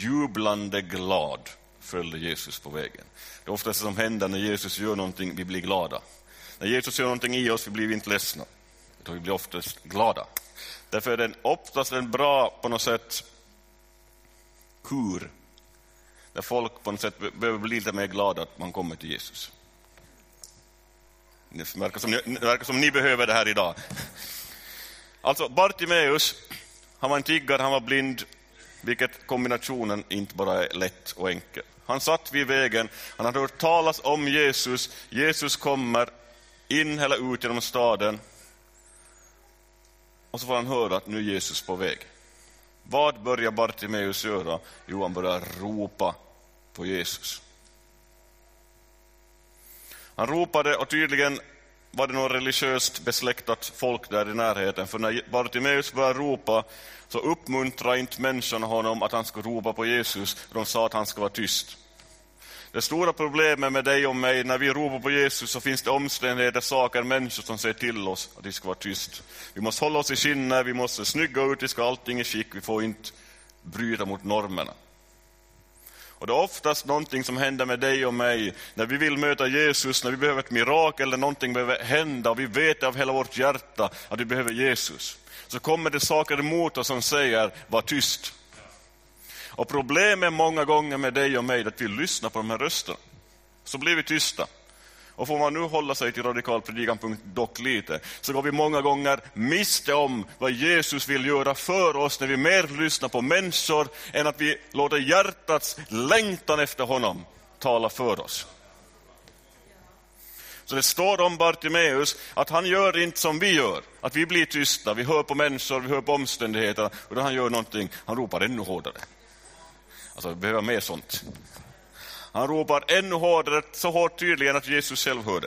jublande glad följde Jesus på vägen. Det är ofta det som händer när Jesus gör någonting, vi blir glada. När Jesus gör någonting i oss, vi blir inte ledsna. Utan vi blir oftast glada. Därför är det oftast en bra, på något sätt, kur. Där folk på något sätt behöver bli lite mer glada att man kommer till Jesus. Det verkar som ni behöver det här idag. Alltså Bartimeus, han var en tiggare, han var blind. Vilket kombinationen inte bara är lätt och enkel. Han satt vid vägen, han hade hört talas om Jesus. Jesus kommer in eller ut genom staden. Och så får han höra att nu är Jesus på väg. Vad börjar Bartimeus göra? Jo, han börjar ropa på Jesus. Han ropade, och tydligen var det något religiöst besläktat folk där i närheten. För när Bartimeus började ropa så uppmuntrade inte människorna honom att han skulle ropa på Jesus. De sa att han ska vara tyst. Det stora problemet med dig och mig, när vi ropar på Jesus så finns det omständigheter, saker, människor som säger till oss att vi ska vara tyst. Vi måste hålla oss i skinnet, vi måste snygga ut, vi ska allting i skick, vi får inte bryta mot normerna. Och det är oftast någonting som händer med dig och mig när vi vill möta Jesus, när vi behöver ett mirakel eller någonting behöver hända och vi vet av hela vårt hjärta att vi behöver Jesus. Så kommer det saker emot oss som säger, var tyst. Och problemet många gånger med dig och mig är att vi lyssnar på de här rösterna. Så blir vi tysta. Och får man nu hålla sig till radikalpredikan dock lite, så går vi många gånger miste om vad Jesus vill göra för oss när vi mer lyssnar på människor än att vi låter hjärtats längtan efter honom tala för oss. Så det står om Bartimeus att han gör inte som vi gör. Att vi blir tysta, vi hör på människor, vi hör på omständigheter. Och då han gör någonting, han ropar ännu hårdare. Alltså vi behöver mer sånt. Han ropar ännu hårdare, så hårt tydligen att Jesus själv hörde.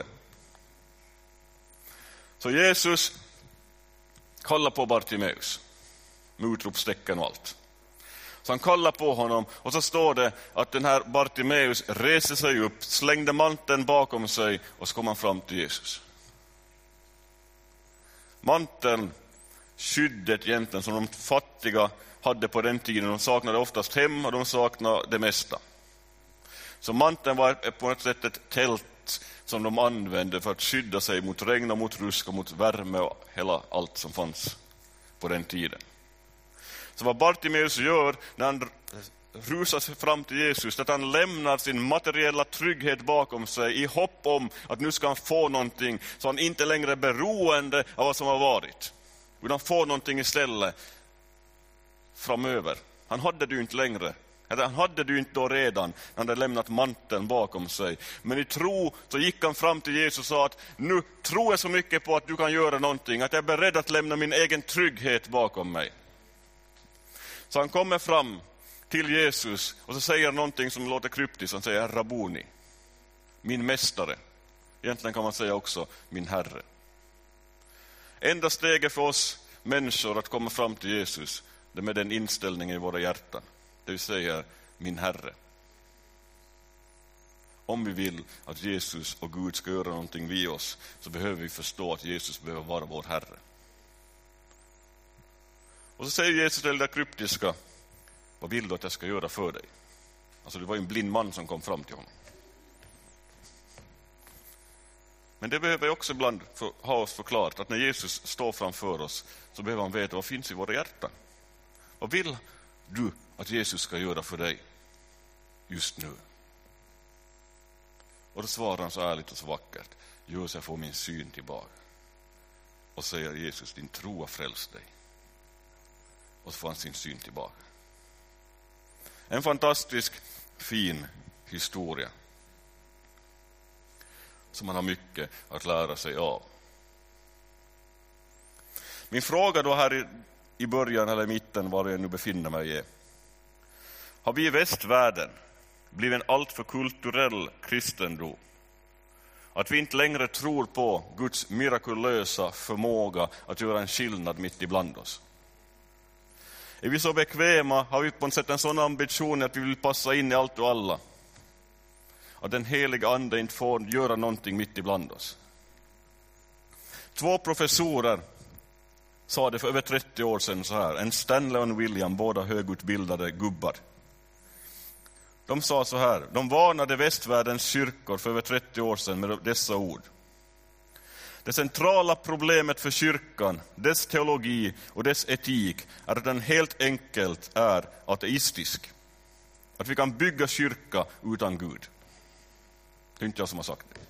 Så Jesus kallar på Bartimeus med utropstecken och allt. Så han kallar på honom och så står det att den här Bartimeus reser sig upp, slängde manteln bakom sig och så kom han fram till Jesus. Manteln, skyddet egentligen som de fattiga hade på den tiden. De saknade oftast hem och de saknade det mesta. Så manteln var på ett sätt ett tält som de använde för att skydda sig mot regn och mot rusk och mot värme och hela allt som fanns på den tiden. Så vad Bartimeus gör när han rusar sig fram till Jesus, att han lämnar sin materiella trygghet bakom sig i hopp om att nu ska han få någonting, så han inte längre är beroende av vad som har varit. Utan får någonting istället framöver. Han hade det ju inte längre. Han hade det ju inte då redan när han hade lämnat manteln bakom sig. Men i tro så gick han fram till Jesus och sa att nu tror jag så mycket på att du kan göra någonting, att jag är beredd att lämna min egen trygghet bakom mig. Så han kommer fram till Jesus och så säger han någonting som låter kryptiskt. Han säger Rabboni, min mästare. Egentligen kan man säga också min herre. Enda steget för oss människor att komma fram till Jesus, det är med den inställningen i våra hjärtan. Det vill säga min herre. Om vi vill att Jesus och Gud ska göra någonting vid oss, så behöver vi förstå att Jesus behöver vara vår herre. Och så säger Jesus det där kryptiska, vad vill du att jag ska göra för dig? Alltså det var ju en blind man som kom fram till honom. Men det behöver också ibland ha oss förklarat, att när Jesus står framför oss så behöver han veta vad finns i våra hjärtan. Vad vill du att Jesus ska göra för dig just nu? Och då svarar han så ärligt och så vackert, gör så jag får min syn tillbaka. Och säger Jesus, din tro har frälst dig. Och så får han sin syn tillbaka. En fantastisk fin historia som man har mycket att lära sig av. Min fråga då här i början eller i mitten, var jag nu befinner mig, är: har vi i västvärlden blivit en alltför kulturell kristendom? Att vi inte längre tror på Guds mirakulösa förmåga att göra en skillnad mitt ibland oss? Är vi så bekväma, har vi på något sätt en sån ambition att vi vill passa in i allt och alla, att den heliga ande inte får göra någonting mitt ibland oss? 2 professorer sa det för över 30 år sedan så här, en Stanley och en William, båda högutbildade gubbar. De sa så här, de varnade västvärldens kyrkor för över 30 år sedan med dessa ord. Det centrala problemet för kyrkan, dess teologi och dess etik är att den helt enkelt är ateistisk. Att vi kan bygga kyrka utan Gud. Det är inte jag som har sagt det.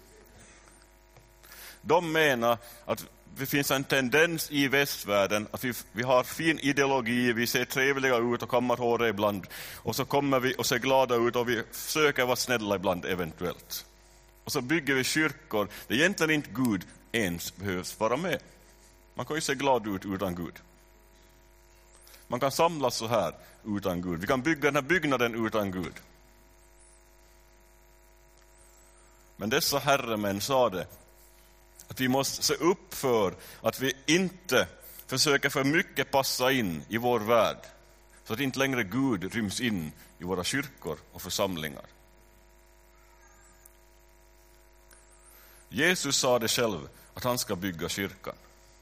De menar att det finns en tendens i västvärlden att vi har fin ideologi, vi ser trevliga ut och kammar håret ibland. Och så kommer vi och ser glada ut och vi försöker vara snälla ibland eventuellt. Och så bygger vi kyrkor där egentligen inte Gud ens behövs vara med. Man kan ju se glad ut utan Gud. Man kan samlas så här utan Gud. Vi kan bygga den här byggnaden utan Gud. Men dessa herremän sa det, att vi måste se upp för att vi inte försöker för mycket passa in i vår värld, så att inte längre Gud ryms in i våra kyrkor och församlingar. Jesus sa det själv, att han ska bygga kyrkan.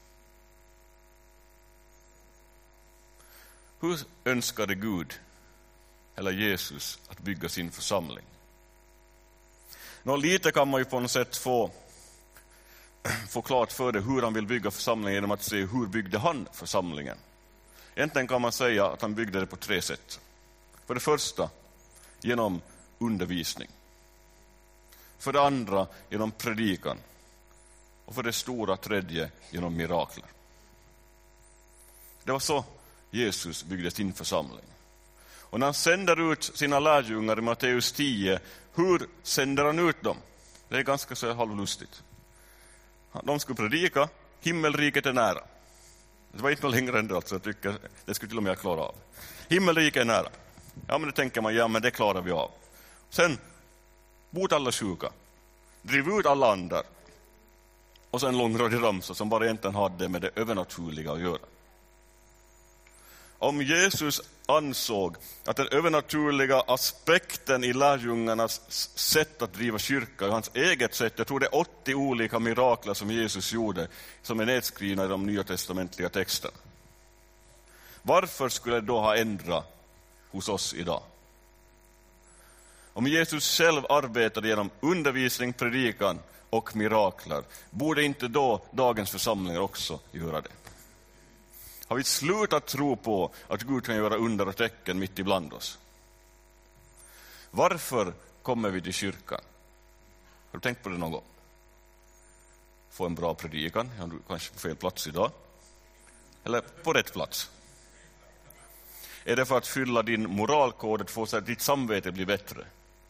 Hur önskade Gud eller Jesus att bygga sin församling? Lite kan man ju på något sätt få klart för det hur han vill bygga församlingen genom att se hur byggde han församlingen. Egentligen kan man säga att han byggde det på 3 sätt. För det första genom undervisning. För det andra genom predikan. Och för det stora tredje genom mirakler. Det var så Jesus byggde sin församling. Och när han sänder ut sina lärjungar i Matteus 10, hur sänder han ut dem? Det är ganska så halvlustigt. De skulle predika, himmelriket är nära. Det var inte längre än det, alltså. Jag tycker det skulle till och med jag klara av. Himmelriket är nära. Ja, men det tänker man, ja men det klarar vi av. Sen, bot alla sjuka. Driv ut alla andar. Och sen långradig ramsa som bara egentligen hade med det övernaturliga att göra. Om Jesus ansåg att den övernaturliga aspekten i lärjungarnas sätt att driva kyrka, hans eget sätt, jag tror det är 80 olika mirakler som Jesus gjorde, som är nedskrivna i de nya testamentliga texterna. Varför skulle det då ha ändrat hos oss idag? Om Jesus själv arbetade genom undervisning, predikan och mirakler, borde inte då dagens församlingar också göra det? Har vi slutat tro på att Gud kan göra under och tecken mitt ibland oss? Varför kommer vi till kyrkan? Har du tänkt på det någon gång? Få en bra predikan, ja, du kanske på fel plats idag. Eller på rätt plats. Är det för att fylla din moralkod, få så att ditt samvete blir bättre?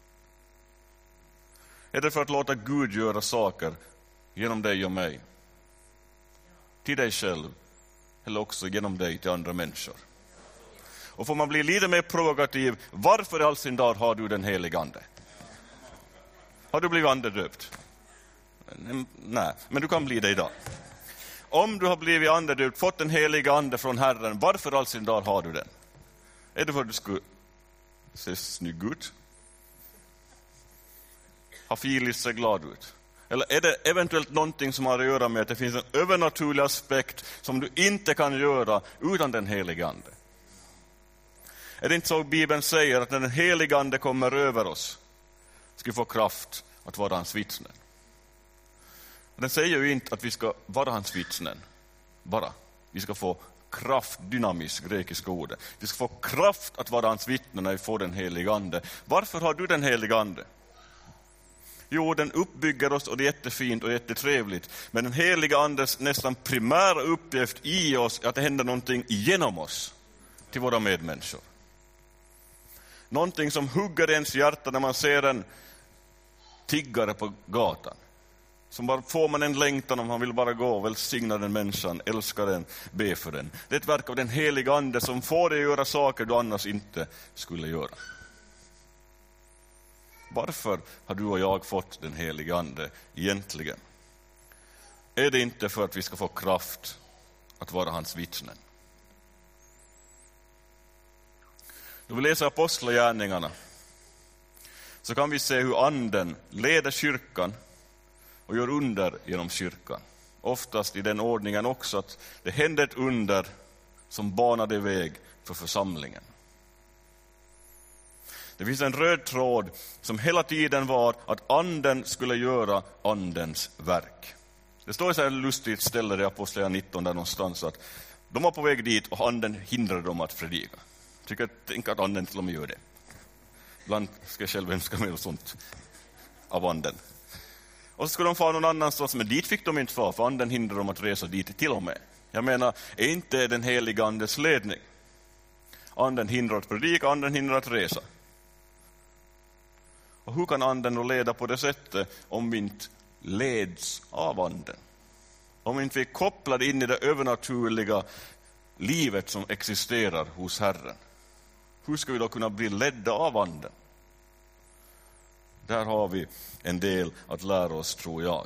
Är det för att låta Gud göra saker genom dig och mig? Till dig själv. Eller också genom dig till andra människor. Och får man bli lite mer provokativ, varför i all sin dag har du den helige ande? Har du blivit andedöpt? Nej, men du kan bli det idag. Om du har blivit andedöpt, fått den heliga ande från Herren, varför i all sin dag har du den? Är det för att du skulle se snygg ut? Ha filis, se glad ut? Eller är det eventuellt någonting som har att göra med att det finns en övernaturlig aspekt som du inte kan göra utan den helige ande? Är det inte så Bibeln säger att när den helige ande kommer över oss ska vi få kraft att vara hans vittnen? Den säger ju inte att vi ska vara hans vittnen bara. Vi ska få kraft, dynamiskt, grekiska ordet. Vi ska få kraft att vara hans vittnen när vi får den helige ande. Varför har du den helige ande? Jo, den uppbygger oss och det är jättefint och jättetrevligt. Men den heliga andes nästan primära uppgift i oss är att det händer någonting genom oss till våra medmänniskor. Någonting som hugger ens hjärta när man ser en tiggare på gatan. Som bara får man en längtan om man vill bara gå och välsigna den människan, älska den, be för den. Det är ett verk av den heliga ande som får dig göra saker du annars inte skulle göra. Varför har du och jag fått den heliga ande egentligen? Är det inte för att vi ska få kraft att vara hans vittnen? Då vi läser apostlagärningarna så kan vi se hur anden leder kyrkan och gör under genom kyrkan. Oftast i den ordningen också att det hände ett under som banade väg för församlingen. Det finns en röd tråd som hela tiden var att anden skulle göra andens verk. Det står så här lustigt ställe i Apostlagärningarna 19 där någonstans att de var på väg dit och anden hindrade dem att predika. Tänk att anden till och med gör det. Ibland ska jag själv önska mig och sånt av anden. Och så skulle de få någon annanstans, men dit fick de inte få, för anden hindrade dem att resa dit till och med. Jag menar, är inte den heliga andes ledning? Anden hindrar att predika, anden hindrar att resa. Och hur kan anden då leda på det sättet om vi inte leds av anden? Om vi inte är kopplade in i det övernaturliga livet som existerar hos Herren. Hur ska vi då kunna bli ledda av anden? Där har vi en del att lära oss, tror jag.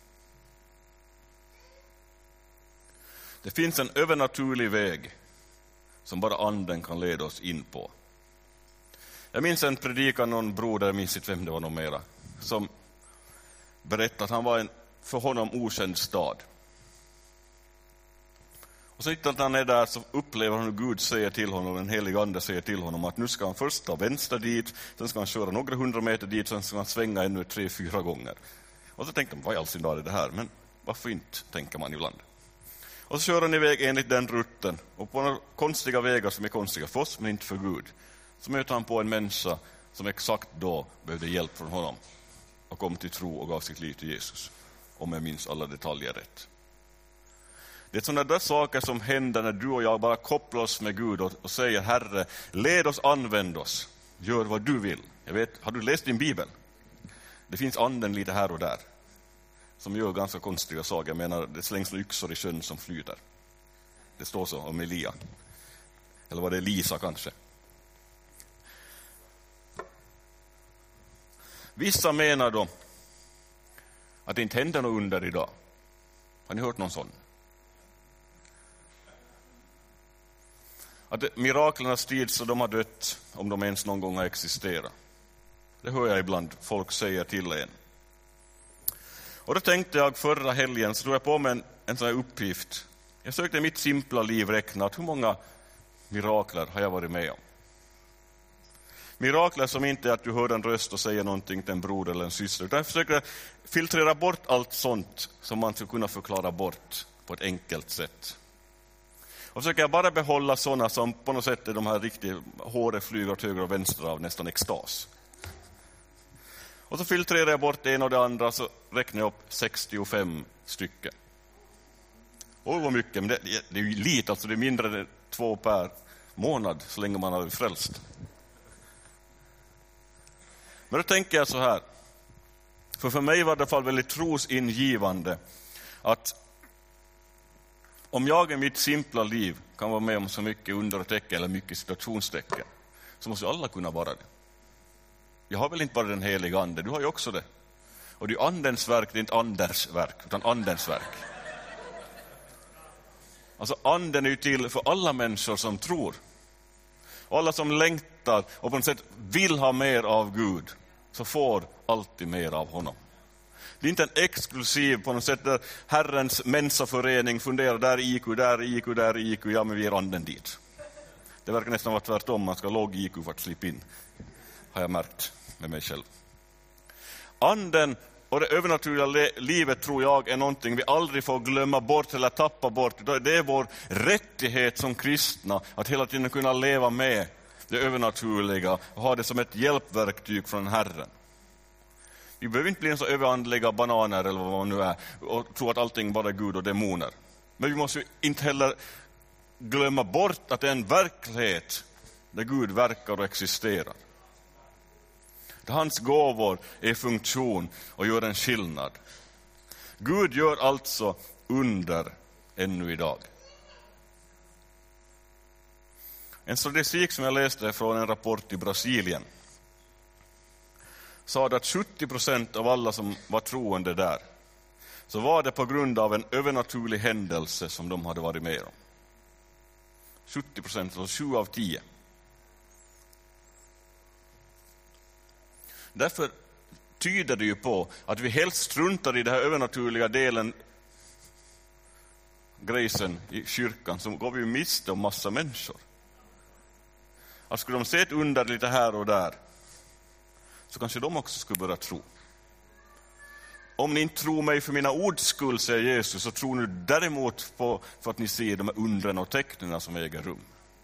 Det finns en övernaturlig väg som bara anden kan leda oss in på. Jag minns en predikan, någon broder, jag minns inte vem det var någon mera, som berättade att han var en för honom okänd stad. Och så när han är där så upplever han hur Gud säger till honom, den heliga ande säger till honom att nu ska han först ta vänster dit, sen ska han köra några 100 meter dit, sen ska han svänga ännu 3-4 gånger. Och så tänkte man, vad i all sin dag är det här? Men varför inte, tänker man ibland. Och så kör han iväg enligt den rutten, och på några konstiga vägar som är konstiga för oss men inte för Gud, så möter han på en människa som exakt då behövde hjälp från honom och kom till tro och gav sitt liv till Jesus, om jag minns alla detaljer rätt. Det är sådana där saker som händer när du och jag bara kopplar oss med Gud och säger, Herre, led oss, använd oss, gör vad du vill. Jag vet, har du läst din bibel? Det finns anden lite här och där som gör ganska konstiga saker. Jag menar, det slängs yxor i sjön som flyter. Det står så om Elia. Eller var det Lisa kanske? Vissa menar då att det inte händer något under idag. Har ni hört någon sån? Att miraklernas tid så de har dött, om de ens någon gång har existerat. Det hör jag ibland folk säga till en. Och då tänkte jag förra helgen, så tog jag på mig en sån här uppgift. Jag sökte i mitt simpla liv räkna att hur många mirakler har jag varit med om. Mirakler som inte är att du hör en röst och säger någonting till en bror eller en syster. Utan jag försöker filtrera bort allt sånt som man ska kunna förklara bort på ett enkelt sätt. Och försöker jag bara behålla sådana som på något sätt är de här riktigt håret flyger åt höger och vänster av nästan extas. Och så filtrerar jag bort det ena och det andra, så räknar jag upp 65 stycken. Och vad mycket, men det är ju lite, alltså det är mindre än 2 per månad så länge man har frälst. Men då tänker jag så här, för mig var det i alla fall väldigt trosingivande att om jag i mitt simpla liv kan vara med om så mycket under och tecken eller mycket situationstecken, så måste alla kunna vara det. Jag har väl inte bara den heliga ande, du har ju också det. Och det är andens verk, det är inte Anders verk, utan andens verk. Alltså anden är ju till för alla människor som tror. Och alla som längtar och på något sätt vill ha mer av Gud, så får alltid mer av honom. Det är inte en exklusiv på något sätt där Herrens mensaförening funderar, där är IQ, där är IQ, där är IQ, ja men vi är anden dit. Det verkar nästan vara tvärtom, man ska ha låg IQ för att slippa in, har jag märkt med mig själv. Anden och det övernaturliga livet tror jag är någonting vi aldrig får glömma bort eller tappa bort. Det är vår rättighet som kristna att hela tiden kunna leva med det övernaturliga och ha det som ett hjälpverktyg från Herren. Vi behöver inte bli en så överandliga bananer eller vad man nu är och tro att allting bara är Gud och demoner. Men vi måste inte heller glömma bort att det är en verklighet där Gud verkar och existerar. Där hans gåvor är i funktion och gör en skillnad. Gud gör alltså under ännu idag. En statistik som jag läste från en rapport i Brasilien sa att 70% av alla som var troende där, så var det på grund av en övernaturlig händelse som de hade varit med om. 70%, alltså 7 av 10. Därför tyder det ju på att vi helst struntar i den här övernaturliga delen, grejsen i kyrkan, som går vi miste om massa människor. Att skulle de se ett under lite här och där, så kanske de också skulle börja tro. Om ni inte tror mig för mina ords skull, säger Jesus, så tror ni däremot på för att ni ser de här undren och tecknen som äger rum.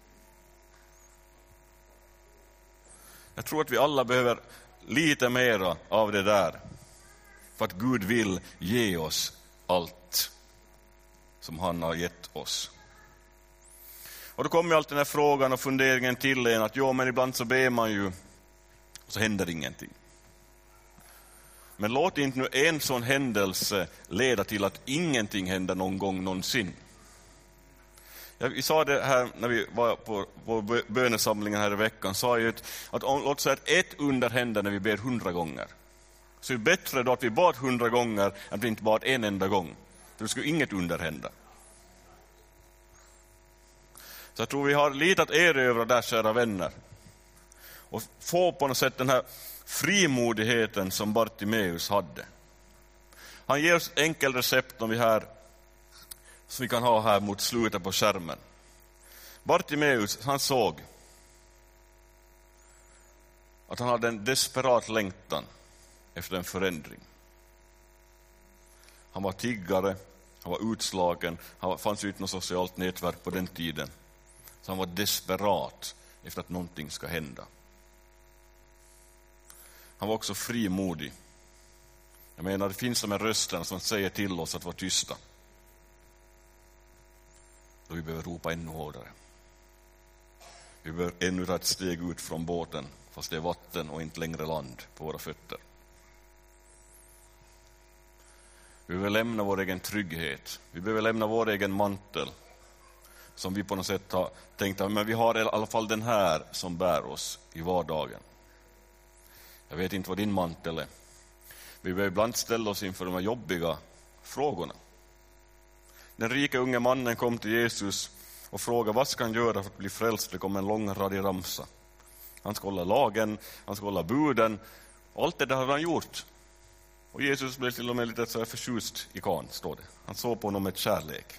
Jag tror att vi alla behöver lite mera av det där, för att Gud vill ge oss allt som han har gett oss. Och då kommer ju alltid den här frågan och funderingen till en att men ibland så ber man ju och så händer ingenting. Men låt inte nu en sån händelse leda till att ingenting händer någon gång någonsin. Vi sa det här när vi var på bönesamlingen här i veckan, sa ju att låt säga att ett under händer när vi ber 100 gånger. Så är det bättre då att vi bad 100 gånger än att vi inte bad en enda gång. För det skulle inget under hända. Så jag tror vi har lite att erövra där, kära vänner. Och få på något sätt den här frimodigheten som Bartimeus hade. Han ger oss ett enkelt recept som vi kan ha här mot slutet på skärmen. Bartimeus, han såg att han hade en desperat längtan efter en förändring. Han var tiggare, han var utslagen, han fanns ut något socialt nätverk på den tiden. Så han var desperat efter att någonting ska hända. Han var också frimodig. Jag menar, det finns de här rösterna som säger till oss att vara tysta. Då vi behöver ropa ännu hårdare. Vi behöver ännu ta ett steg ut från båten, fast det är vatten och inte längre land på våra fötter. Vi behöver lämna vår egen trygghet. Vi behöver lämna vår egen mantel. Som vi på något sätt har tänkt att men vi har i alla fall den här som bär oss i vardagen. Jag vet inte vad din mantel är. Vi behöver ibland ställa oss inför de här jobbiga frågorna. Den rika unge mannen kom till Jesus och frågade vad ska han göra för att bli frälst. Det kom en lång radig ramsa. Han ska hålla lagen, han ska hålla buden. Allt det där hade han gjort. Och Jesus blev till och med lite så här förtjust i kan, står det. Han såg på honom med kärlek.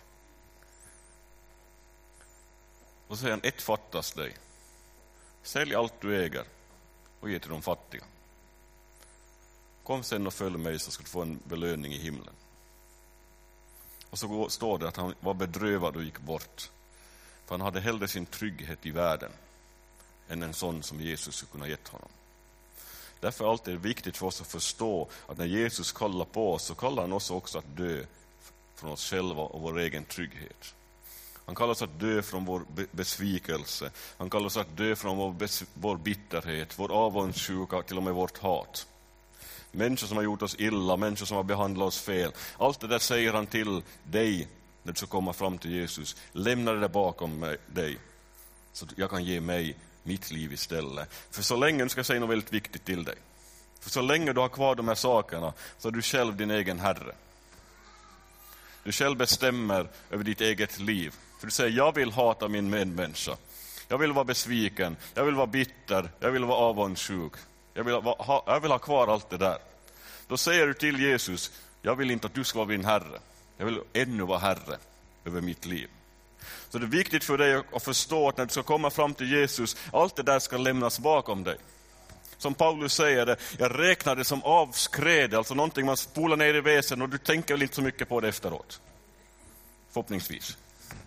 Och så säger han, ett fattas dig. Sälj allt du äger och ge till de fattiga. Kom sen och följ mig så ska du få en belöning i himlen. Och så står det att han var bedrövad och gick bort. För han hade hellre sin trygghet i världen än en sån som Jesus skulle kunna gett honom. Därför är det alltid viktigt för oss att förstå att när Jesus kallar på oss så kallar han oss också att dö från oss själva och vår egen trygghet. Han kallar oss att dö från vår besvikelse. Han kallar oss att dö från vår bitterhet, vår avundsjuka, till och med vårt hat. Människor som har gjort oss illa, människor som har behandlat oss fel. Allt det där säger han till dig när du ska komma fram till Jesus. Lämna det där bakom dig så att jag kan ge mig mitt liv istället. För så länge, nu ska jag säga något väldigt viktigt till dig. För så länge du har kvar de här sakerna så är du själv din egen herre. Du själv bestämmer över ditt eget liv. För du säger, jag vill hata min medmänniska. Jag vill vara besviken. Jag vill vara bitter. Jag vill vara avundsjuk. Jag vill ha kvar allt det där. Då säger du till Jesus, jag vill inte att du ska vara min herre. Jag vill ännu vara herre över mitt liv. Så det är viktigt för dig att förstå att när du ska komma fram till Jesus, allt det där ska lämnas bakom dig. Som Paulus säger det, jag räknar det som avskräd, alltså någonting man spolar ner i väsen och du tänker väl inte så mycket på det efteråt. Förhoppningsvis.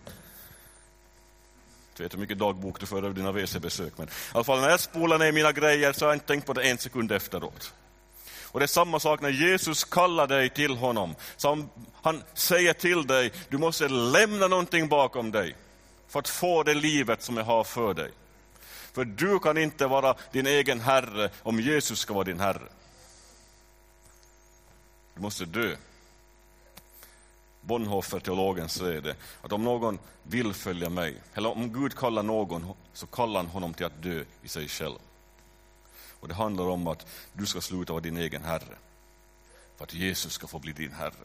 Jag vet hur mycket dagbok du för över dina WC-besök, men i alla fall när jag spolar ner mina grejer så har jag inte tänkt på det en sekund efteråt. Och det är samma sak när Jesus kallar dig till honom. Så han säger till dig, du måste lämna någonting bakom dig för att få det livet som jag har för dig. För du kan inte vara din egen herre om Jesus ska vara din herre. Du måste dö. Bonhoeffer, teologen, säger det, att om någon vill följa mig, eller om Gud kallar någon, så kallar han honom till att dö i sig själv. Och det handlar om att du ska sluta vara din egen herre för att Jesus ska få bli din herre.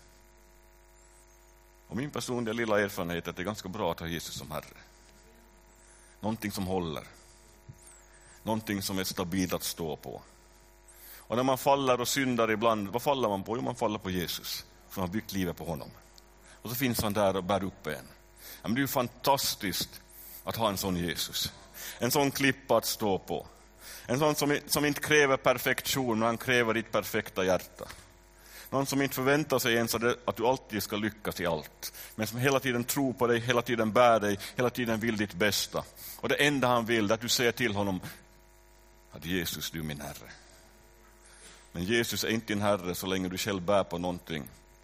Och min personliga lilla erfarenhet är att det är ganska bra att ha Jesus som herre. Någonting som håller. Någonting som är stabilt att stå på. Och när man faller och syndar ibland, vad faller man på? Jo, man faller på Jesus. För man har byggt livet på honom. Och så finns han där och bär upp en. Men det är ju fantastiskt att ha en sån Jesus. En sån klippa att stå på. En sån som inte kräver perfektion, men han kräver ditt perfekta hjärta. Någon som inte förväntar sig ens att du alltid ska lyckas i allt. Men som hela tiden tror på dig, hela tiden bär dig, hela tiden vill ditt bästa. Och det enda han vill är att du säger till honom att Jesus, du är min Herre. Men Jesus är inte din Herre så länge du själv bär på någonting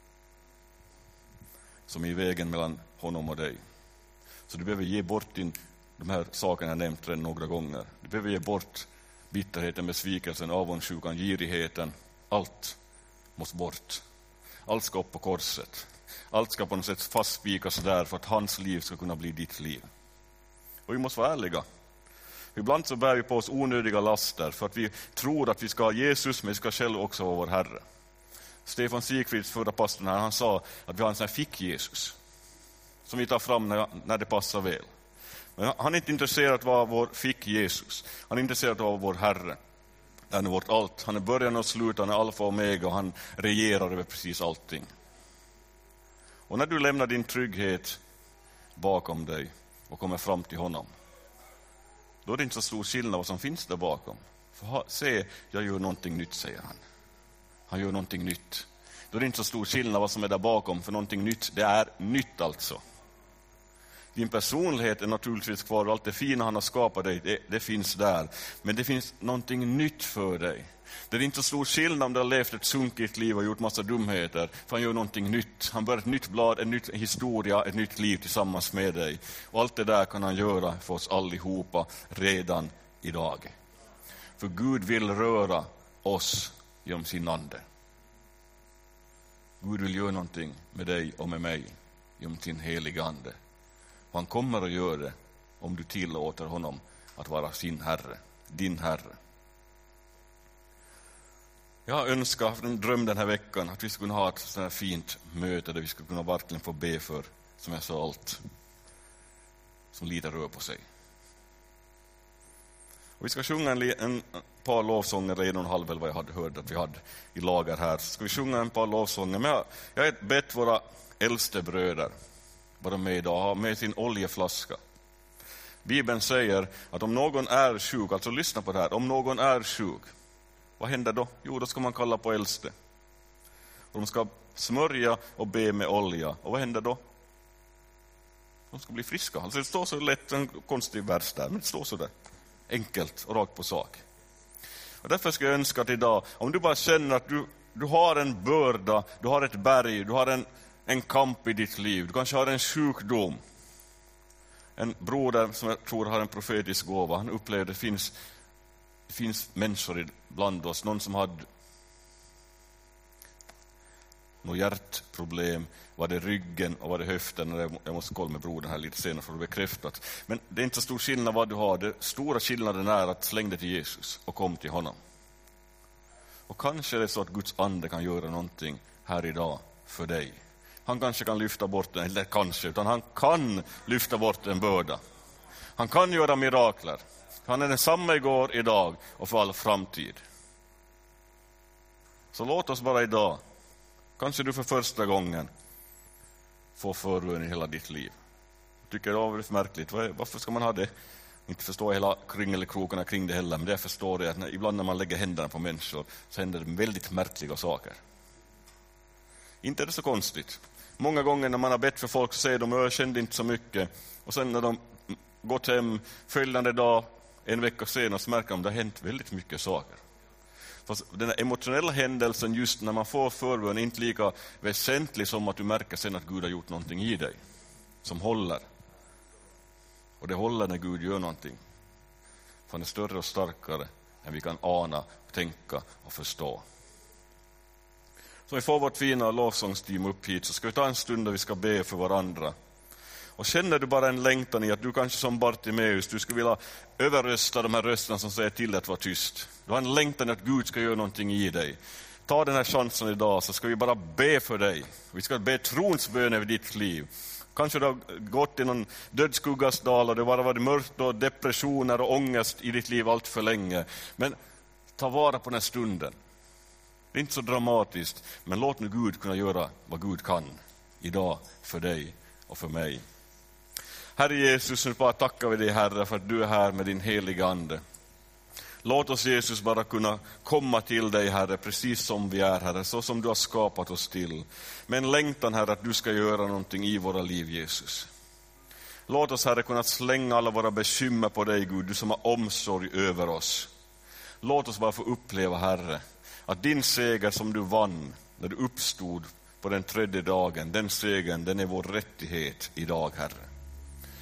som är i vägen mellan honom och dig. Så du behöver ge bort de här sakerna jag nämnt redan några gånger. Du behöver ge bort bitterheten, besvikelsen, avundsjukan, girigheten. Allt måste bort. Allt ska upp på korset. Allt ska på något sätt fastspikas där för att hans liv ska kunna bli ditt liv. Och vi måste vara ärliga. Ibland så bär vi på oss onödiga laster för att vi tror att vi ska ha Jesus, men vi ska själv också vara vår Herre. Stefan Sigfrids, förra pastorn här, han sa att vi har en sån här fick-Jesus som vi tar fram när det passar väl. Men han är inte intresserad av att vara vår fick-Jesus. Han är intresserad av att vara vår Herre. Han är vårt allt. Han är början och slut, han är alfa och omega och han regerar över precis allting. Och när du lämnar din trygghet bakom dig och kommer fram till honom, då är det inte så stor skillnad vad som finns där bakom. För se, jag gör någonting nytt, säger han. Han gör någonting nytt. Då är det inte så stor skillnad vad som är där bakom, för någonting nytt, det är nytt alltså. Din personlighet är naturligtvis kvar och allt det fina han har skapat dig, det finns där. Men det finns någonting nytt för dig. Det är inte så stor skillnad om du har levt ett sunkigt liv och gjort massa dumheter. För han gör någonting nytt. Han börjar ett nytt blad, en ny historia, ett nytt liv tillsammans med dig. Och allt det där kan han göra för oss allihopa redan idag. För Gud vill röra oss genom sin ande. Gud vill göra någonting med dig och med mig genom sin heliga ande. Och han kommer att göra det om du tillåter honom att vara sin Herre, din Herre. Jag önskar, haft en dröm den här veckan, att vi skulle kunna ha ett sådant här fint möte där vi skulle kunna verkligen få be för, som jag sa, allt som lite rör på sig. Och vi ska sjunga en par lovsånger, 1,5 eller vad jag hade hört att vi hade i lager här. Så ska vi sjunga en par lovsånger. Men jag har bett våra äldste bröder vara med idag, ha med sin oljeflaska. Bibeln säger att om någon är sjuk, alltså lyssna på det här, om någon är sjuk, vad händer då? Jo, då ska man kalla på äldste. Och de ska smörja och be med olja. Och vad händer då? De ska bli friska. Alltså det står så lätt, en konstig vers där, men det står så där. Enkelt och rakt på sak. Och därför ska jag önska att idag, om du bara känner att du har en börda, du har ett berg, du har en kamp i ditt liv, du kanske har en sjukdom. En broder som jag tror har en profetisk gåva, han upplevde det finns människor bland oss, någon som hade något hjärtproblem, var det ryggen och var det höften. Jag måste kolla med brodern här lite senare för att bekräftat. Men det är inte så stor skillnad vad du har. Det stora skillnaden är att släng dig till Jesus och kom till honom. Och kanske är det så att Guds ande kan göra någonting här idag för dig. Han kanske kan lyfta bort den, eller kanske, utan han kan lyfta bort en börda. Han kan göra mirakler. Han är densamma igår, idag och för all framtid. Så låt oss bara idag, kanske du för första gången, få förbön i hela ditt liv. Jag tycker det är väldigt märkligt. Varför ska man ha det? Inte förstå hela kringelkrokarna kring det heller, men det jag förstår är att ibland när man lägger händerna på människor så händer det väldigt märkliga saker. Inte är det så konstigt. Många gånger när man har bett för folk så säger de, jag kände inte så mycket. Och sen när de gått hem följande dag, en vecka senare, så märker de att det har hänt väldigt mycket saker. Fast den här emotionella händelsen just när man får förbön är inte lika väsentlig som att du märker sen att Gud har gjort någonting i dig som håller. Och det håller när Gud gör någonting. För han är större och starkare än vi kan ana, tänka och förstå. Så vi får vårt fina lovsångsteam upp hit, så ska vi ta en stund där vi ska be för varandra. Och känner du bara en längtan i att du kanske som Bartimeus, du skulle vilja överrösta de här rösterna som säger till att vara tyst. Du har en längtan att Gud ska göra någonting i dig. Ta den här chansen idag, så ska vi bara be för dig. Vi ska be trons bön över ditt liv. Kanske du har gått i någon dödsskuggas dal och det har varit mörkt och depressioner och ångest i ditt liv allt för länge. Men ta vara på den här stunden. Det är inte så dramatiskt, men låt nu Gud kunna göra vad Gud kan idag för dig och för mig. Herre Jesus, nu bara tackar vi dig, Herre, för att du är här med din heliga ande. Låt oss, Jesus, bara kunna komma till dig, Herre, precis som vi är, Herre, så som du har skapat oss till. Men längtan, Herre, att du ska göra någonting i våra liv, Jesus. Låt oss, Herre, kunna slänga alla våra bekymmer på dig, Gud, du som har omsorg över oss. Låt oss bara få uppleva, Herre, att din seger som du vann när du uppstod på den 3:e dagen, den segern, den är vår rättighet idag, Herre.